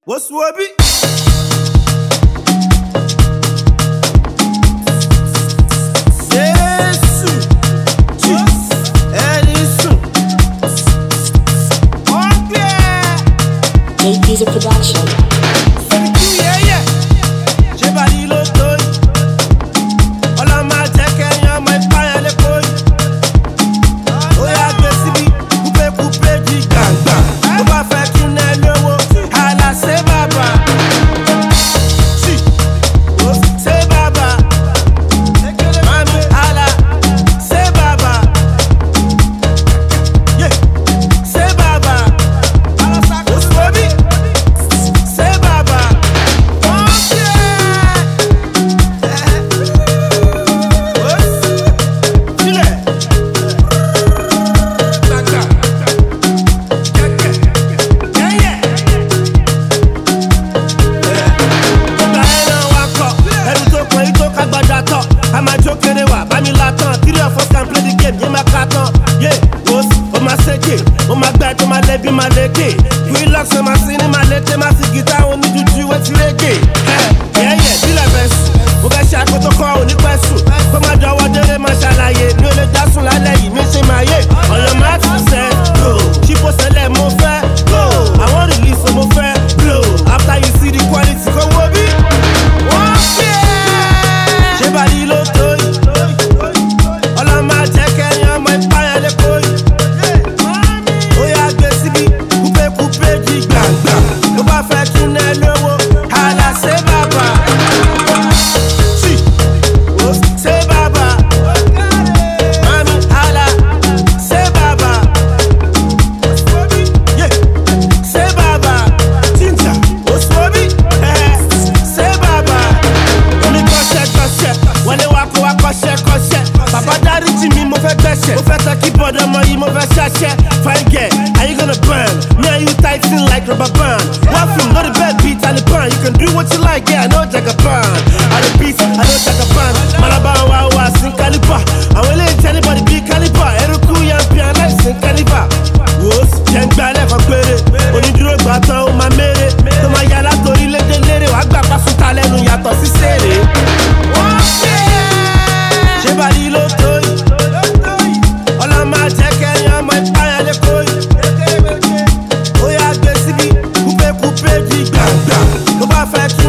What's Wobby? JP's a production. Relax on my scene, my letter, my guitar, only to do what's reggae. Yeah, be like best. Oga shot to call on the question. Come on, do what they must allow you. No, that's all I like. Missing my head. On your mat, say, go. She was a let more fair. Go. I want to release some more fair. Blow. After you see the quality, come Wobby. Jebali lo toy. All of my jacket, you're my fire, the boy. Oh, yeah, baby. No ba fẹ́ kí n ẹ lówó, àlà ṣe bàbá. Ṣe bàbá. Mami àlà ṣe bàbá. Ṣe bàbá. Ginger Wobby. Ṣe bàbá. Omi kọ́ṣẹ́, wọlé wa kọ́ṣẹ́. Bàbá dáríjì mi mo fẹ́ gbẹ̀ṣẹ̀. Mo fẹ́ tẹ keyboard ọmọ yìí mo fẹ́ ṣàṣẹ. Fine girl, are you gonna burn? Me and you tight in like rubber band. One film, not a bad beat, Taliban. You can do what you like, yeah, I know Jagaban. I the beats, I know Jagaban. Malabar, wow, sing caliber. I will let anybody be caliber. Eruku, young piano, sing caliber. Who's young ballet for better? When you draw baton, oh my mere. To my yala, to relate the lady, I got pass to talent, you have to see Sere. Jebali lo toy. All of my jacket, you're my fire, the boy. Oh yeah, baby, coupe, di gang. No ba fẹ́